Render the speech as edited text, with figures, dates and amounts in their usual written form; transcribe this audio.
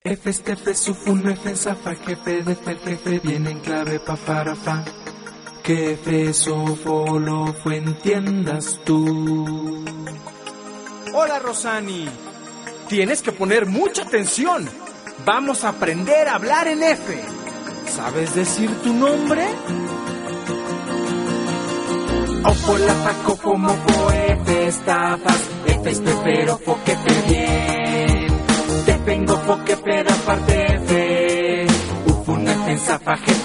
F, F, sufun, F, zafa, jefe, de jefe, viene en clave, pa, para, fa. Que F, sofo, lo fue, entiendas tú. Hola, Rosani. Tienes que poner mucha atención. Vamos a aprender a hablar en F. ¿Sabes decir tu nombre? Ofo, la, fa, cofo, mofo, F, estafas, F, pero, fo, que te bien. Te vengo, fo, que peda, parte F. Ufun, F, zafa, jefe,